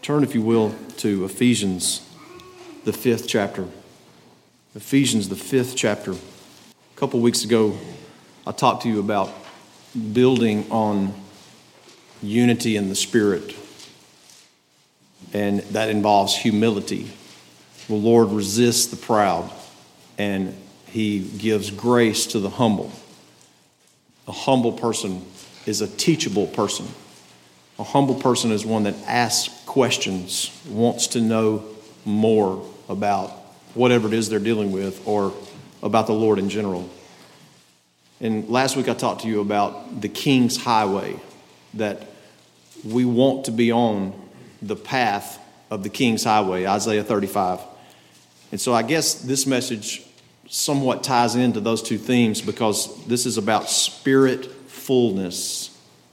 Turn, if you will, to Ephesians, the 5th chapter. Ephesians, the 5th chapter. A couple weeks ago, I talked to you about building on unity in the Spirit, and that involves humility. The Lord resists the proud, and He gives grace to the humble. A humble person is a teachable person. A humble person is one that asks questions, wants to know more about whatever it is they're dealing with or about the Lord in general. And last week I talked to you about the King's Highway, that we want to be on the path of the King's Highway, Isaiah 35. And so I guess this message somewhat ties into those two themes because this is about Spirit fullness.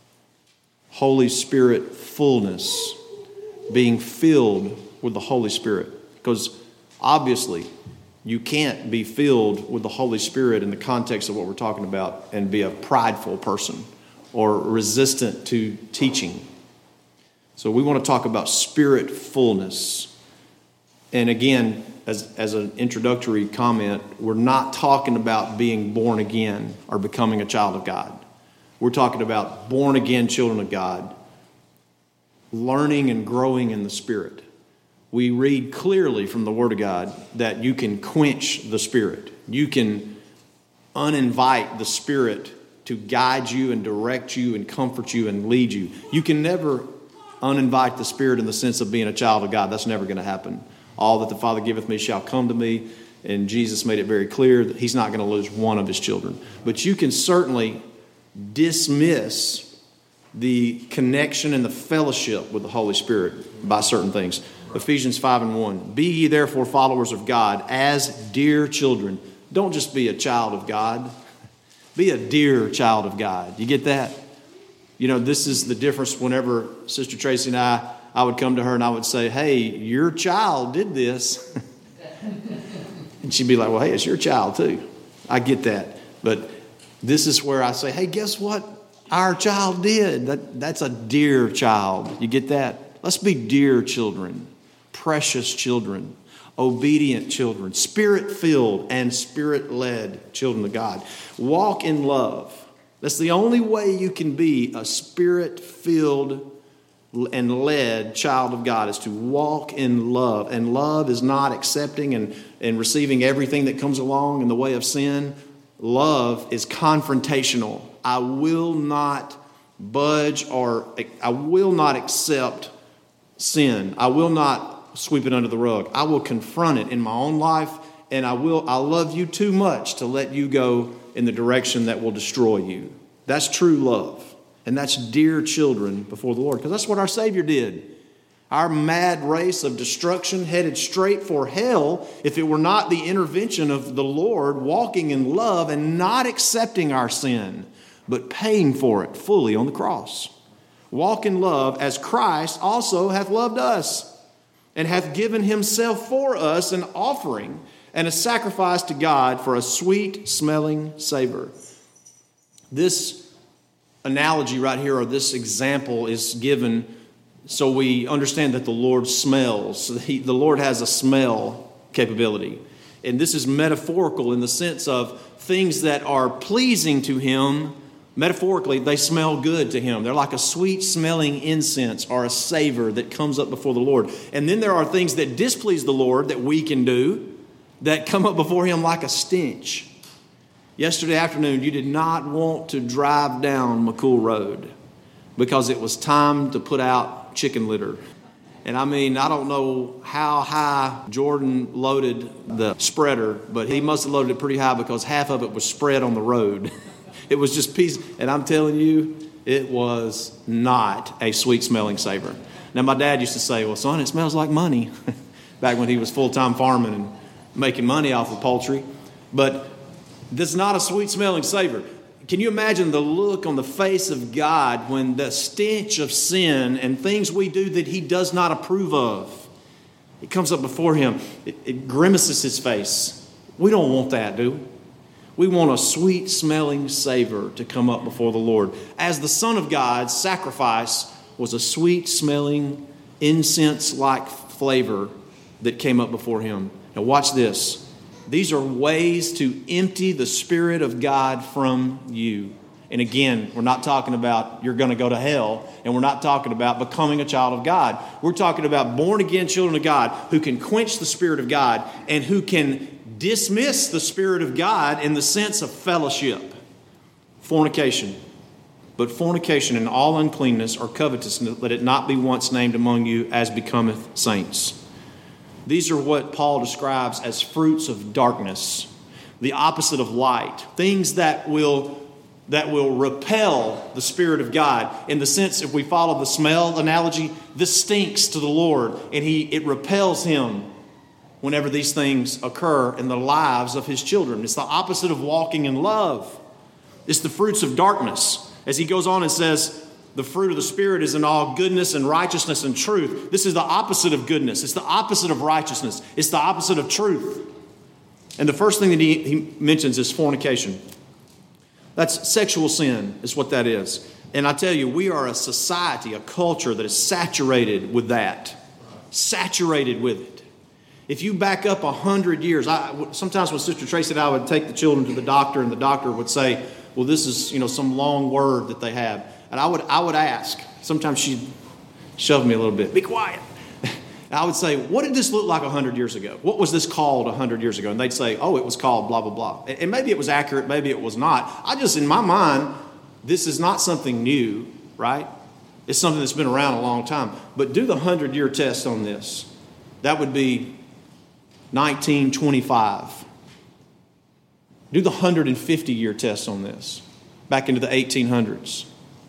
Holy Spirit fullness, being filled with the Holy Spirit. Because obviously, you can't be filled with the Holy Spirit in the context of what we're talking about and be a prideful person or resistant to teaching. So we want to talk about Spirit fullness. And again, as an introductory comment, we're not talking about being born again or becoming a child of God. We're talking about born again children of God, learning and growing in the Spirit. We read clearly from the Word of God that you can quench the Spirit. You can uninvite the Spirit to guide you and direct you and comfort you and lead you. You can never uninvite the Spirit in the sense of being a child of God. That's never going to happen. All that the Father giveth me shall come to me. And Jesus made it very clear that He's not going to lose one of His children. But you can certainly dismiss the connection and the fellowship with the Holy Spirit by certain things. Ephesians 5:1. Be ye therefore followers of God as dear children. Don't just be a child of God. Be a dear child of God. You get that? You know, this is the difference whenever Sister Tracy and I would come to her and I would say, hey, your child did this. And she'd be like, well, hey, it's your child too. I get that. But this is where I say, hey, guess what? Our child did. That's a dear child. You get that? Let's be dear children, precious children, obedient children, Spirit-filled and Spirit-led children of God. Walk in love. That's the only way you can be a Spirit-filled and led child of God, is to walk in love. And love is not accepting and receiving everything that comes along in the way of sin. Love is confrontational. I will not budge or I will not accept sin. I will not sweep it under the rug. I will confront it in my own life, and I love you too much to let you go in the direction that will destroy you. That's true love. And that's dear children before the Lord, because that's what our Savior did. Our mad race of destruction headed straight for hell if it were not the intervention of the Lord walking in love and not accepting our sin, but paying for it fully on the cross. Walk in love as Christ also hath loved us and hath given Himself for us an offering and a sacrifice to God for a sweet-smelling savor. This analogy right here, or this example, is given so we understand that the Lord smells. The Lord has a smell capability. And this is metaphorical in the sense of things that are pleasing to Him. Metaphorically, they smell good to Him. They're like a sweet-smelling incense or a savor that comes up before the Lord. And then there are things that displease the Lord that we can do that come up before Him like a stench. Yesterday afternoon, you did not want to drive down McCool Road because it was time to put out chicken litter. And I mean, I don't know how high Jordan loaded the spreader, but he must have loaded it pretty high because half of it was spread on the road. It was just peace. And I'm telling you, it was not a sweet-smelling savor. Now, my dad used to say, well, son, it smells like money, back when he was full-time farming and making money off of poultry. But this is not a sweet-smelling savor. Can you imagine the look on the face of God when the stench of sin and things we do that He does not approve of, it comes up before Him. It grimaces His face. We don't want that, do we? We want a sweet-smelling savor to come up before the Lord. As the Son of God's sacrifice was a sweet-smelling incense-like flavor that came up before him. Now watch this. These are ways to empty the Spirit of God from you. And again, we're not talking about you're going to go to hell, and we're not talking about becoming a child of God. We're talking about born-again children of God who can quench the Spirit of God and who can dismiss the Spirit of God in the sense of fellowship. Fornication. But fornication and all uncleanness or covetousness, let it not be once named among you as becometh saints. These are what Paul describes as fruits of darkness, the opposite of light, things that will repel the Spirit of God. In the sense, if we follow the smell analogy, this stinks to the Lord, and it repels him whenever these things occur in the lives of his children. It's the opposite of walking in love. It's the fruits of darkness. As he goes on and says, the fruit of the Spirit is in all goodness and righteousness and truth. This is the opposite of goodness. It's the opposite of righteousness. It's the opposite of truth. And the first thing that he mentions is fornication. That's sexual sin, is what that is. And I tell you, we are a society, a culture that is saturated with that. Saturated with it. If you back up 100 years, sometimes when Sister Tracy and I would take the children to the doctor, and the doctor would say, well, this is, some long word that they have. And I would ask, sometimes she'd shove me a little bit, be quiet. And I would say, what did this look like 100 years ago? What was this called 100 years ago? And they'd say, oh, it was called blah, blah, blah. And maybe it was accurate, maybe it was not. In my mind, this is not something new, right? It's something that's been around a long time. But do the 100-year test on this. That would be 1925. Do the 150-year test on this, back into the 1800s.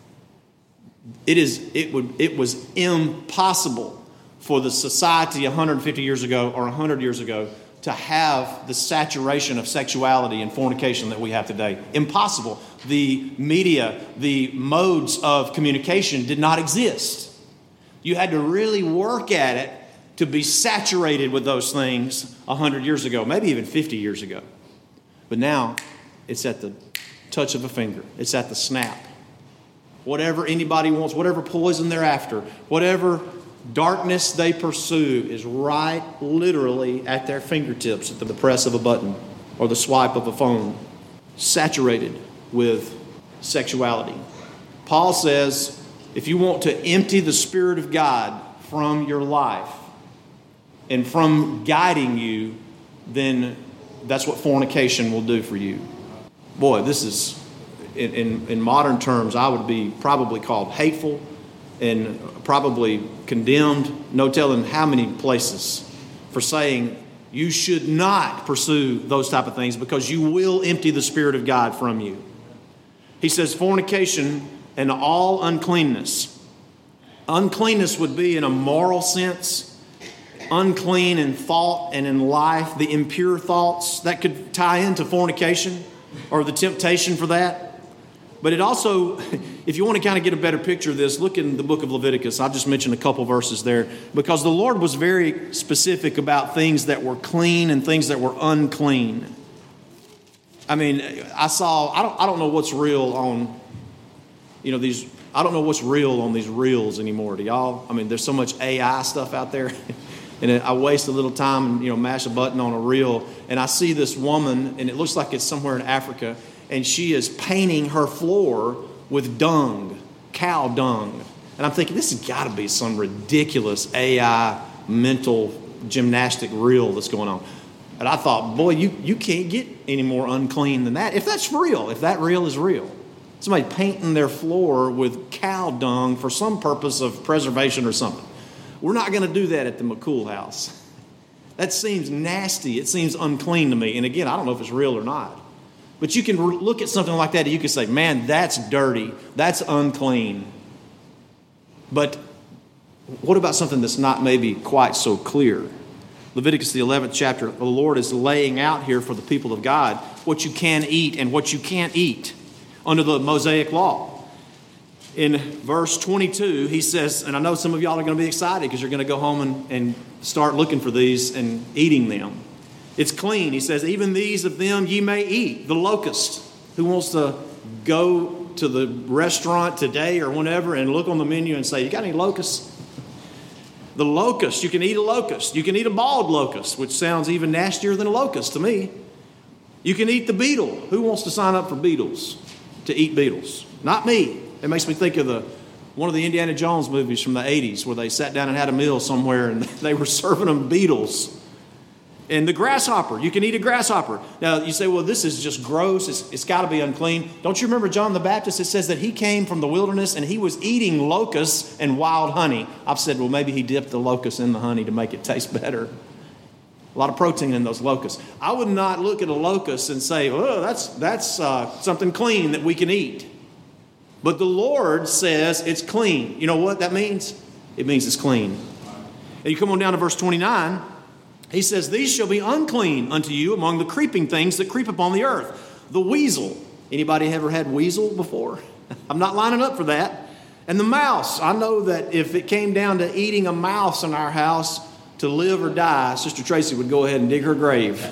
It was impossible for the society 150 years ago or 100 years ago to have the saturation of sexuality and fornication that we have today. Impossible. The media, the modes of communication did not exist. You had to really work at it to be saturated with those things 100 years ago, maybe even 50 years ago. But now, it's at the touch of a finger. It's at the snap. Whatever anybody wants, whatever poison they're after, whatever darkness they pursue is right literally at their fingertips at the press of a button or the swipe of a phone. Saturated with sexuality. Paul says, if you want to empty the Spirit of God from your life and from guiding you, then that's what fornication will do for you. Boy, this is, in modern terms, I would be probably called hateful and probably condemned, no telling how many places, for saying you should not pursue those type of things because you will empty the Spirit of God from you. He says fornication and all uncleanness. Uncleanness would be, in a moral sense, unclean in thought and in life, the impure thoughts. That could tie into fornication or the temptation for that. But it also, if you want to kind of get a better picture of this, look in the book of Leviticus. I'll just mention a couple verses there because the Lord was very specific about things that were clean and things that were unclean. I mean, I don't know what's real on, these, I don't know what's real on these reels anymore. Do y'all? I mean, there's so much AI stuff out there. And I waste a little time and, mash a button on a reel. And I see this woman, and it looks like it's somewhere in Africa, and she is painting her floor with dung, cow dung. And I'm thinking, this has got to be some ridiculous AI mental gymnastic reel that's going on. And I thought, boy, you can't get any more unclean than that. If that's real, if that reel is real. Somebody painting their floor with cow dung for some purpose of preservation or something. We're not going to do that at the McCool house. That seems nasty. It seems unclean to me. And again, I don't know if it's real or not. But you can look at something like that and you can say, man, that's dirty. That's unclean. But what about something that's not maybe quite so clear? Leviticus, the 11th chapter, the Lord is laying out here for the people of God what you can eat and what you can't eat under the Mosaic law. In verse 22, he says, and I know some of y'all are going to be excited because you're going to go home and start looking for these and eating them. It's clean. He says, even these of them ye may eat. The locust. Who wants to go to the restaurant today or whenever and look on the menu and say, you got any locusts? The locust, you can eat a locust. You can eat a bald locust, which sounds even nastier than a locust to me. You can eat the beetle. Who wants to sign up for beetles, to eat beetles? Not me. It makes me think of one of the Indiana Jones movies from the 80s where they sat down and had a meal somewhere and they were serving them beetles. And the grasshopper, you can eat a grasshopper. Now, you say, well, this is just gross. It's got to be unclean. Don't you remember John the Baptist? It says that he came from the wilderness and he was eating locusts and wild honey. I've said, well, maybe he dipped the locusts in the honey to make it taste better. A lot of protein in those locusts. I would not look at a locust and say, oh, that's something clean that we can eat. But the Lord says it's clean. You know what that means? It means it's clean. And you come on down to verse 29. He says, these shall be unclean unto you among the creeping things that creep upon the earth. The weasel. Anybody ever had weasel before? I'm not lining up for that. And the mouse. I know that if it came down to eating a mouse in our house to live or die, Sister Tracy would go ahead and dig her grave.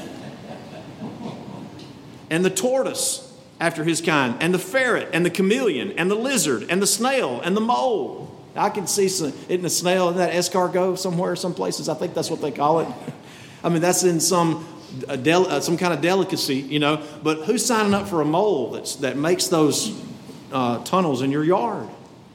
And the tortoise after his kind, and the ferret, and the chameleon, and the lizard, and the snail, and the mole. I can see isn't a snail, isn't that escargot somewhere, some places? I think that's what they call it. I mean, that's in some kind of delicacy, you know. But who's signing up for a mole that makes those tunnels in your yard?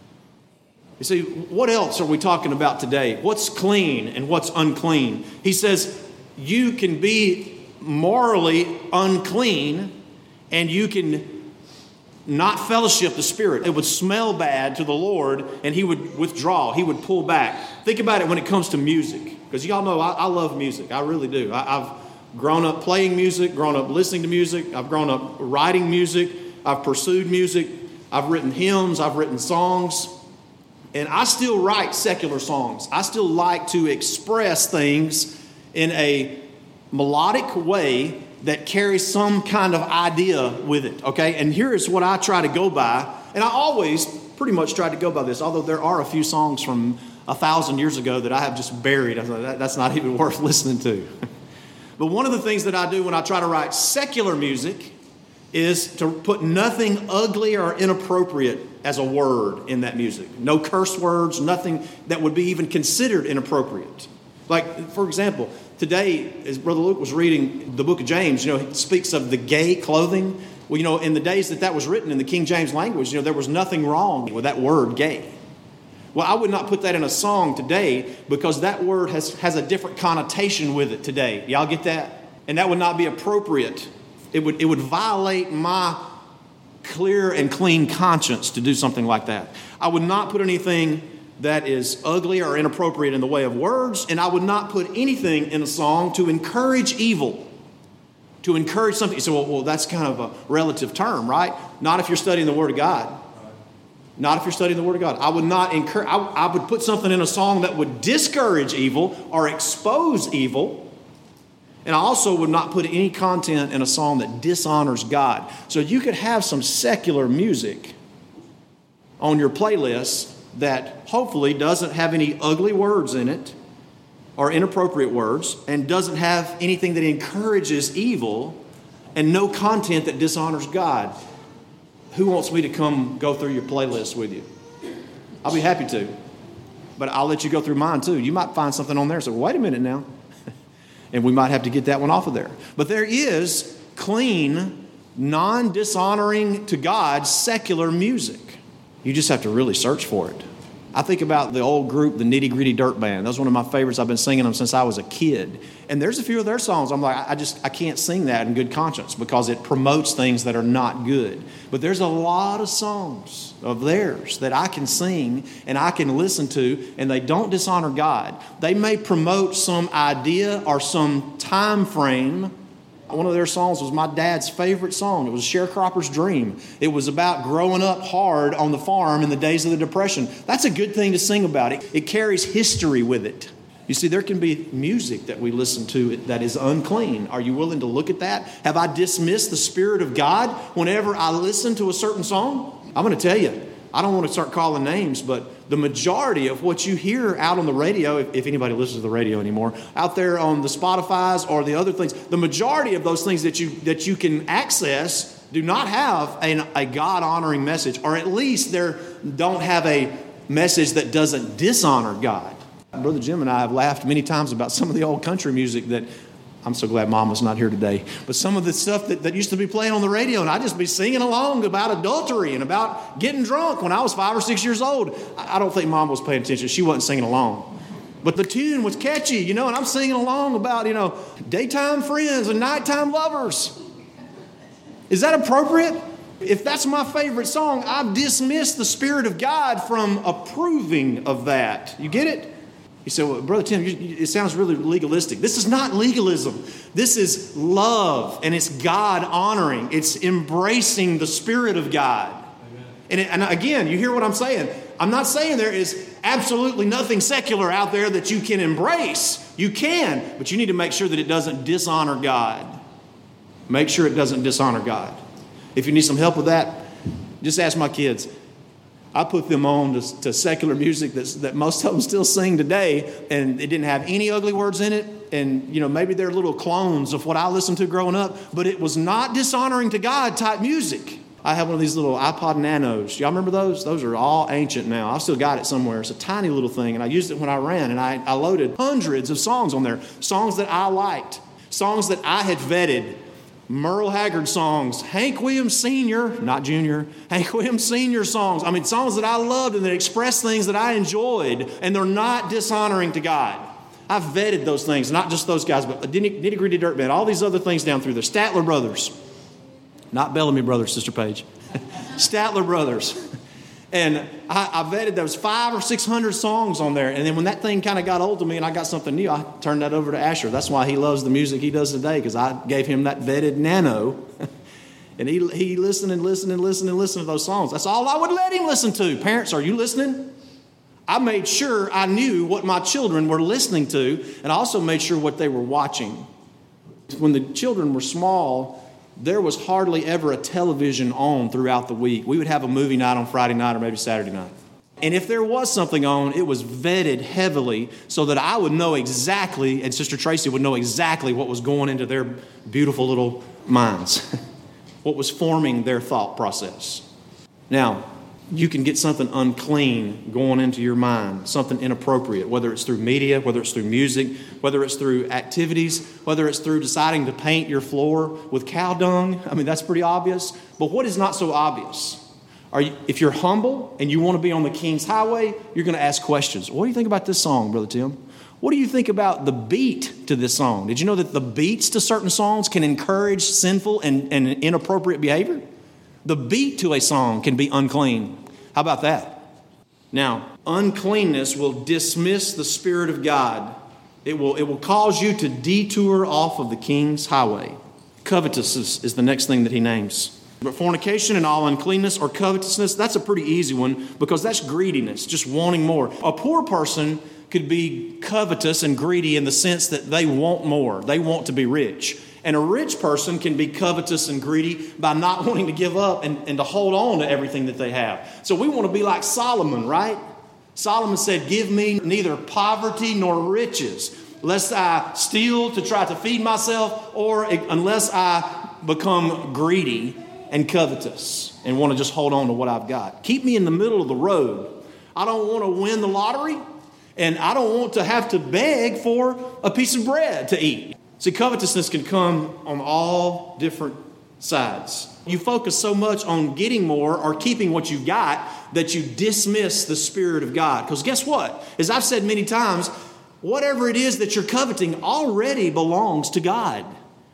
You see, what else are we talking about today? What's clean and what's unclean? He says you can be morally unclean and you can not fellowship the Spirit. It would smell bad to the Lord and he would withdraw. He would pull back. Think about it when it comes to music. Because y'all know I love music. I really do. I've grown up playing music, grown up listening to music. I've grown up writing music. I've pursued music. I've written hymns. I've written songs. And I still write secular songs. I still like to express things in a melodic way that carries some kind of idea with it, okay? And here is what I try to go by. And I always pretty much try to go by this, although there are a few songs from 1,000 years ago that I have just buried. I thought, that's not even worth listening to. But one of the things that I do when I try to write secular music is to put nothing ugly or inappropriate as a word in that music. No curse words, nothing that would be even considered inappropriate. Like, for example, today, as Brother Luke was reading the book of James, it speaks of the gay clothing. Well, in the days that was written in the King James language, there was nothing wrong with that word gay. Well, I would not put that in a song today because that word has a different connotation with it today. Y'all get that? And that would not be appropriate. It would violate my clear and clean conscience to do something like that. I would not put anything that is ugly or inappropriate in the way of words, and I would not put anything in a song to encourage evil, to encourage something. You say, well, that's kind of a relative term, right? Not if you're studying the Word of God. Not if you're studying the Word of God. I would not encourage. I would put something in a song that would discourage evil or expose evil. And I also would not put any content in a song that dishonors God. So you could have some secular music on your playlist that hopefully doesn't have any ugly words in it or inappropriate words and doesn't have anything that encourages evil and no content that dishonors God. Who wants me to come go through your playlist with you? I'll be happy to. But I'll let you go through mine too. You might find something on there. So wait a minute now. And we might have to get that one off of there. But there is clean, non-dishonoring to God secular music. You just have to really search for it. I think about the old group, the Nitty Gritty Dirt Band. That was one of my favorites. I've been singing them since I was a kid. And there's a few of their songs. I'm like, I can't sing that in good conscience because it promotes things that are not good. But there's a lot of songs of theirs that I can sing and I can listen to, and they don't dishonor God. They may promote some idea or some time frame. One of their songs was my dad's favorite song. It was Sharecropper's Dream. It was about growing up hard on the farm in the days of the Depression. That's a good thing to sing about. It carries history with it. You see, there can be music that we listen to that is unclean. Are you willing to look at that? Have I dismissed the Spirit of God whenever I listen to a certain song? I'm going to tell you, I don't want to start calling names, but the majority of what you hear out on the radio, if anybody listens to the radio anymore, out there on the Spotify's or the other things, the majority of those things that you can access do not have a God-honoring message, or at least they don't have a message that doesn't dishonor God. Brother Jim and I have laughed many times about some of the old country music that, I'm so glad Mama's not here today, but some of the stuff that used to be playing on the radio, and I'd just be singing along about adultery and about getting drunk when I was 5 or 6 years old. I don't think Mom was paying attention. She wasn't singing along. But the tune was catchy, and I'm singing along about, daytime friends and nighttime lovers. Is that appropriate? If that's my favorite song, I've dismissed the Spirit of God from approving of that. You get it? You say, well, Brother Tim, it sounds really legalistic. This is not legalism. This is love, and it's God honoring. It's embracing the Spirit of God. And again, you hear what I'm saying. I'm not saying there is absolutely nothing secular out there that you can embrace. You can, but you need to make sure that it doesn't dishonor God. Make sure it doesn't dishonor God. If you need some help with that, just ask my kids. I put them on to secular music that most of them still sing today, and it didn't have any ugly words in it. And, maybe they're little clones of what I listened to growing up, but it was not dishonoring to God type music. I have one of these little iPod Nanos. Y'all remember those? Those are all ancient now. I've still got it somewhere. It's a tiny little thing, and I used it when I ran, and I loaded hundreds of songs on there, songs that I liked, songs that I had vetted. Merle Haggard songs, Hank Williams Sr., not Jr., Hank Williams Sr. songs. I mean, songs that I loved and that express things that I enjoyed, and they're not dishonoring to God. I've vetted those things, not just those guys, but Nitty Gritty Dirt Band, all these other things down through there. Statler Brothers, not Bellamy Brothers, Sister Paige. Statler Brothers. And I vetted those 500 or 600 songs on there. And then when that thing kind of got old to me and I got something new, I turned that over to Asher. That's why he loves the music he does today, because I gave him that vetted Nano. And he listened and listened and listened and listened to those songs. That's all I would let him listen to. Parents, are you listening? I made sure I knew what my children were listening to, and I also made sure what they were watching. When the children were small, there was hardly ever a television on throughout the week. We would have a movie night on Friday night or maybe Saturday night. And if there was something on, it was vetted heavily so that I would know exactly, and Sister Tracy would know exactly what was going into their beautiful little minds, what was forming their thought process. Now, you can get something unclean going into your mind, something inappropriate, whether it's through media, whether it's through music, whether it's through activities, whether it's through deciding to paint your floor with cow dung. I mean, that's pretty obvious. But what is not so obvious? If you're humble and you want to be on the King's Highway, you're going to ask questions. What do you think about this song, Brother Tim? What do you think about the beat to this song? Did you know that the beats to certain songs can encourage sinful and inappropriate behavior? The beat to a song can be unclean. How about that? Now, uncleanness will dismiss the Spirit of God. It will cause you to detour off of the King's Highway. Covetousness is the next thing that he names. But fornication and all uncleanness or covetousness, that's a pretty easy one because that's greediness, just wanting more. A poor person could be covetous and greedy in the sense that they want more. They want to be rich. And a rich person can be covetous and greedy by not wanting to give up and to hold on to everything that they have. So we want to be like Solomon, right? Solomon said, give me neither poverty nor riches, lest I steal to try to feed myself, or unless I become greedy and covetous and want to just hold on to what I've got. Keep me in the middle of the road. I don't want to win the lottery, and I don't want to have to beg for a piece of bread to eat. See, covetousness can come on all different sides. You focus so much on getting more or keeping what you've got that you dismiss the Spirit of God. Because guess what? As I've said many times, whatever it is that you're coveting already belongs to God.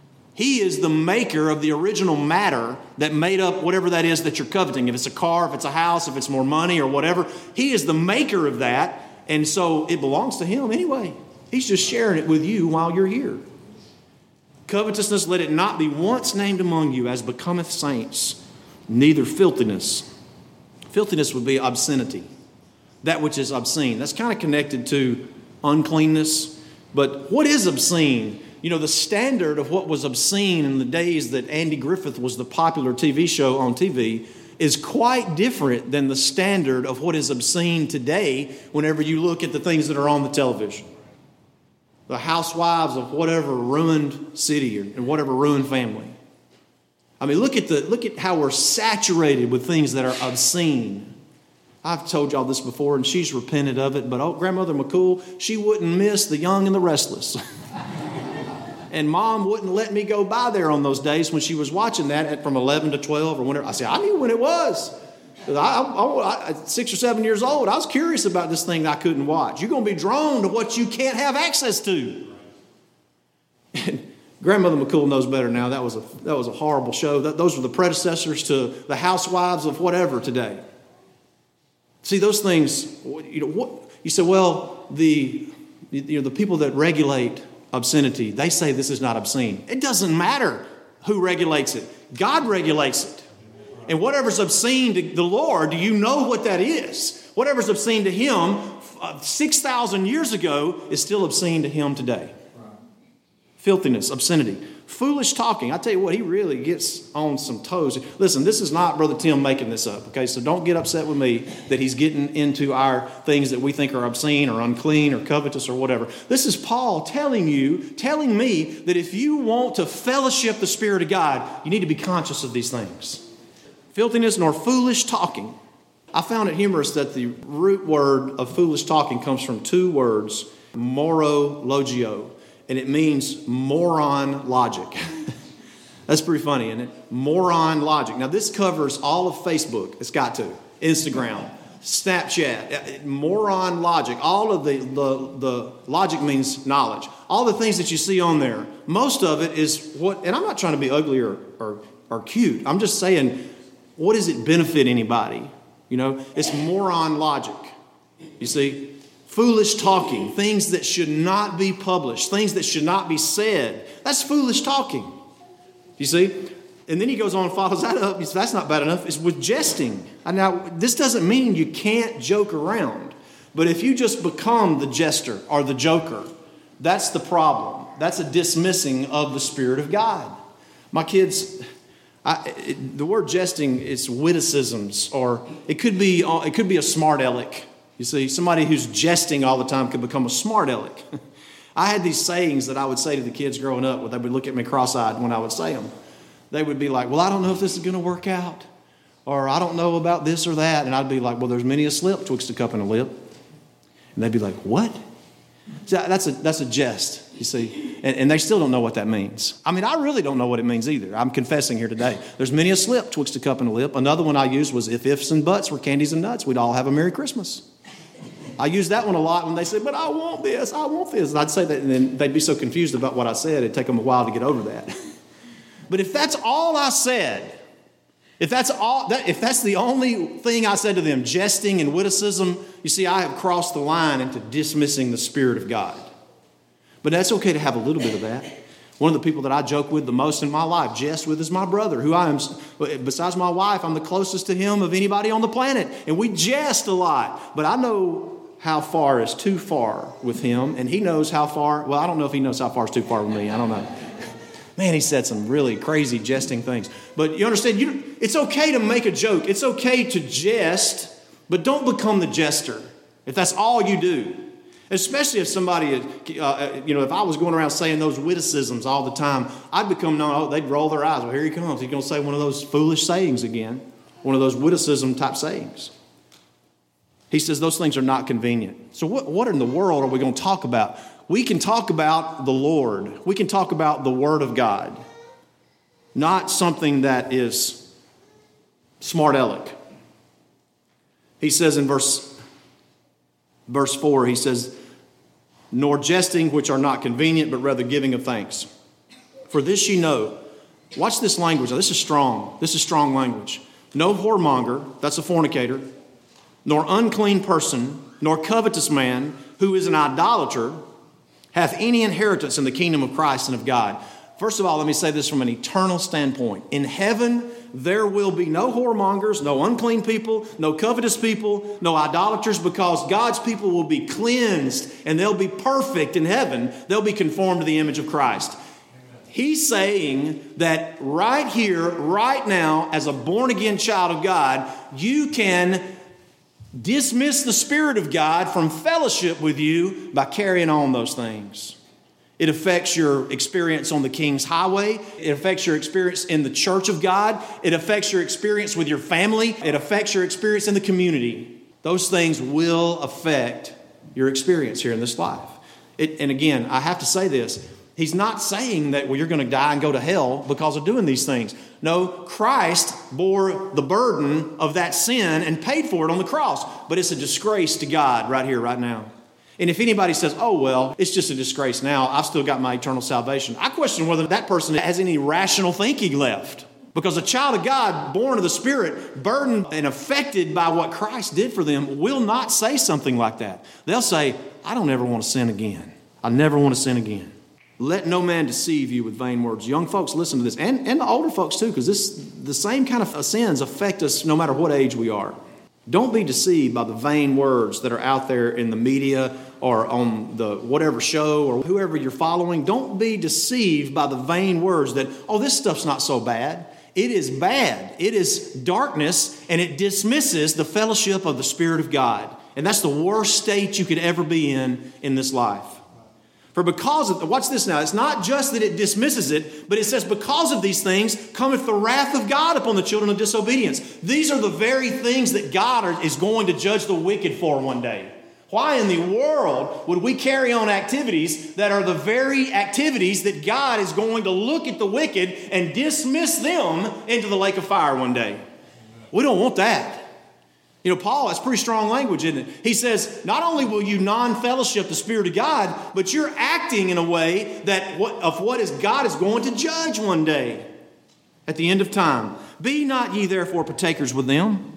He is the maker of the original matter that made up whatever that is that you're coveting. If it's a car, if it's a house, if it's more money or whatever, He is the maker of that. And so it belongs to Him anyway. He's just sharing it with you while you're here. Covetousness, let it not be once named among you as becometh saints, neither filthiness. Filthiness would be obscenity, that which is obscene. That's kind of connected to uncleanness. But what is obscene? You know, the standard of what was obscene in the days that Andy Griffith was the popular TV show on TV is quite different than the standard of what is obscene today whenever you look at the things that are on the television. The housewives of whatever ruined city and whatever ruined family. I mean, look at how we're saturated with things that are obscene. I've told y'all this before, and she's repented of it, but Grandmother McCool, she wouldn't miss the young and the restless. And Mom wouldn't let me go by there on those days when she was watching that from 11 to 12 or whenever. I said, I knew when it was. I 6 or 7 years old, I was curious about this thing I couldn't watch. You're going to be drawn to what you can't have access to. And Grandmother McCool knows better now. That was a horrible show. Those were the predecessors to the Housewives of whatever today. See, those things, you say, well, the people that regulate obscenity, they say this is not obscene. It doesn't matter who regulates it. God regulates it. And whatever's obscene to the Lord, do you know what that is? Whatever's obscene to Him 6,000 years ago is still obscene to Him today. Filthiness, obscenity, foolish talking. I tell you what, he really gets on some toes. Listen, this is not Brother Tim making this up, okay? So don't get upset with me that he's getting into our things that we think are obscene or unclean or covetous or whatever. This is Paul telling me that if you want to fellowship the Spirit of God, you need to be conscious of these things. Filthiness nor foolish talking. I found it humorous that the root word of foolish talking comes from two words, morologio. And it means moron logic. That's pretty funny, isn't it? Moron logic. Now, this covers all of Facebook. It's got to. Instagram, Snapchat, moron logic. All of the logic means knowledge. All the things that you see on there, most of it is what, and I'm not trying to be ugly or cute. I'm just saying, what does it benefit anybody? It's moron logic. You see? Foolish talking, things that should not be published, things that should not be said. That's foolish talking. You see? And then he goes on and follows that up. He says, that's not bad enough. It's with jesting. Now, this doesn't mean you can't joke around. But if you just become the jester or the joker, that's the problem. That's a dismissing of the Spirit of God. My kids, the word jesting is witticisms, or it could be a smart aleck. You see, somebody who's jesting all the time could become a smart aleck. I had these sayings that I would say to the kids growing up, where they would look at me cross-eyed when I would say them. They would be like, well, I don't know if this is going to work out, or I don't know about this or that. And I'd be like, well, there's many a slip twixt a cup and a lip. And they'd be like, what? See, that's a jest, you see. And they still don't know what that means. I mean, I really don't know what it means either. I'm confessing here today. There's many a slip twixt a cup and a lip. Another one I used was if ifs and buts were candies and nuts, we'd all have a Merry Christmas. I use that one a lot when they say, but I want this, I want this. And I'd say that, and then they'd be so confused about what I said, it'd take them a while to get over that. But if that's all I said, if that's the only thing I said to them, jesting and witticism, you see, I have crossed the line into dismissing the Spirit of God. But that's okay to have a little bit of that. One of the people that I joke with the most in my life, jest with, is my brother, who I am, besides my wife, I'm the closest to him of anybody on the planet. And we jest a lot. But I know how far is too far with him, and he knows how far. Well, I don't know if he knows how far is too far with me. I don't know. Man, he said some really crazy jesting things. But you understand, it's okay to make a joke. It's okay to jest, but don't become the jester if that's all you do. Especially if somebody, if I was going around saying those witticisms all the time, I'd become known, they'd roll their eyes. Well, here he comes. He's going to say one of those foolish sayings again, one of those witticism type sayings. He says those things are not convenient. So what in the world are we going to talk about? We can talk about the Lord. We can talk about the Word of God. Not something that is smart aleck. He says in verse 4, he says, nor jesting which are not convenient, but rather giving of thanks. For this ye know. Watch this language. Now, this is strong. This is strong language. No whoremonger, that's a fornicator, nor unclean person, nor covetous man, who is an idolater, hath any inheritance in the kingdom of Christ and of God. First of all, let me say this from an eternal standpoint. In heaven, there will be no whoremongers, no unclean people, no covetous people, no idolaters, because God's people will be cleansed and they'll be perfect in heaven. They'll be conformed to the image of Christ. He's saying that right here, right now, as a born-again child of God, you can dismiss the Spirit of God from fellowship with you by carrying on those things. It affects your experience on the King's Highway. It affects your experience in the church of God. It affects your experience with your family. It affects your experience in the community. Those things will affect your experience here in this life. And again, I have to say this. He's not saying that, well, you're going to die and go to hell because of doing these things. No, Christ bore the burden of that sin and paid for it on the cross. But it's a disgrace to God right here, right now. And if anybody says, oh, well, it's just a disgrace now, I've still got my eternal salvation, I question whether that person has any rational thinking left. Because a child of God, born of the Spirit, burdened and affected by what Christ did for them, will not say something like that. They'll say, I don't ever want to sin again. I never want to sin again. Let no man deceive you with vain words. Young folks, listen to this. And the older folks too, because the same kind of sins affect us no matter what age we are. Don't be deceived by the vain words that are out there in the media or on the whatever show or whoever you're following. Don't be deceived by the vain words that, oh, this stuff's not so bad. It is bad. It is darkness, and it dismisses the fellowship of the Spirit of God. And that's the worst state you could ever be in this life. For because of, watch this now, it's not just that it dismisses it, but it says because of these things cometh the wrath of God upon the children of disobedience. These are the very things that God is going to judge the wicked for one day. Why in the world would we carry on activities that are the very activities that God is going to look at the wicked and dismiss them into the lake of fire one day? We don't want that. You know, Paul, that's pretty strong language, isn't it? He says, not only will you non-fellowship the Spirit of God, but you're acting in a way that God is going to judge one day at the end of time. Be not ye therefore partakers with them.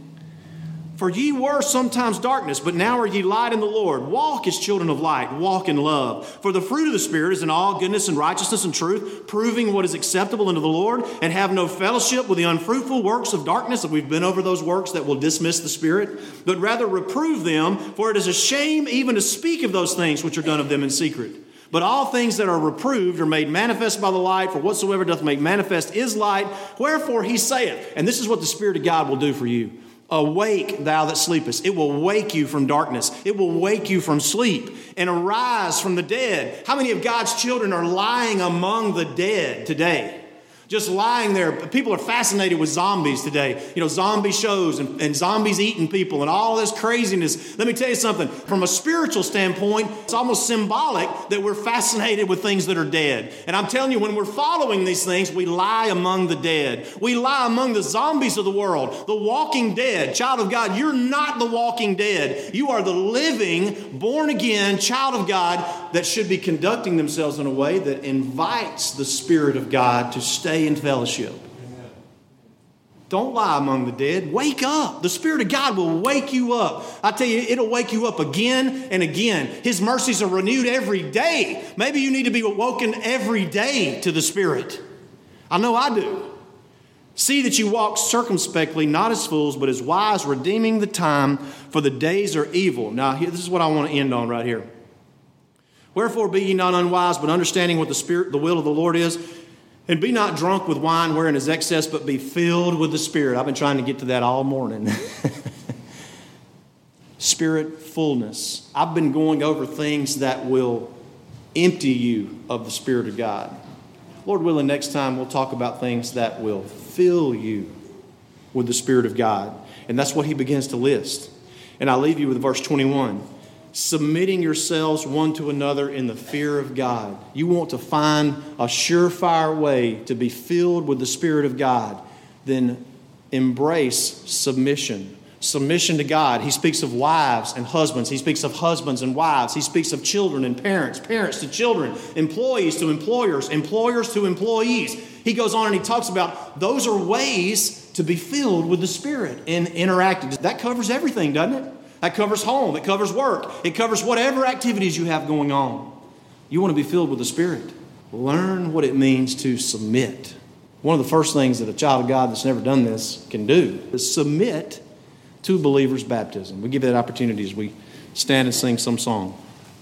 For ye were sometimes darkness, but now are ye light in the Lord. Walk as children of light, walk in love. For the fruit of the Spirit is in all goodness and righteousness and truth, proving what is acceptable unto the Lord, and have no fellowship with the unfruitful works of darkness. And we've been over those works that will dismiss the Spirit, but rather reprove them, for it is a shame even to speak of those things which are done of them in secret. But all things that are reproved are made manifest by the light, for whatsoever doth make manifest is light. Wherefore he saith, and this is what the Spirit of God will do for you. Awake, thou that sleepest. It will wake you from darkness. It will wake you from sleep and arise from the dead. How many of God's children are lying among the dead today? Just lying there. People are fascinated with zombies today. You know, zombie shows and zombies eating people and all this craziness. Let me tell you something. From a spiritual standpoint, it's almost symbolic that we're fascinated with things that are dead. And I'm telling you, when we're following these things, we lie among the dead. We lie among the zombies of the world, the walking dead. Child of God, you're not the walking dead. You are the living, born-again child of God that should be conducting themselves in a way that invites the Spirit of God to stay in fellowship. Amen. Don't lie among the dead. Wake up. The Spirit of God will wake you up. I tell you, it'll wake you up again and again. His mercies are renewed every day. Maybe you need to be awoken every day to the Spirit. I know I do. See that you walk circumspectly, not as fools, but as wise, redeeming the time, for the days are evil. Now, this is what I want to end on right here. Wherefore be ye not unwise, but understanding what the will of the Lord is. And be not drunk with wine wherein is excess, but be filled with the Spirit. I've been trying to get to that all morning. Spirit fullness. I've been going over things that will empty you of the Spirit of God. Lord willing, next time we'll talk about things that will fill you with the Spirit of God. And that's what he begins to list. And I leave you with verse 21. Submitting yourselves one to another in the fear of God. You want to find a surefire way to be filled with the Spirit of God, then embrace submission. Submission to God. He speaks of wives and husbands. He speaks of husbands and wives. He speaks of children and parents, parents to children, employees to employers, employers to employees. He goes on and he talks about those are ways to be filled with the Spirit and interacting. That covers everything, doesn't it? That covers home. It covers work. It covers whatever activities you have going on. You want to be filled with the Spirit. Learn what it means to submit. One of the first things that a child of God that's never done this can do is submit to believers' baptism. We give that opportunity as we stand and sing some song.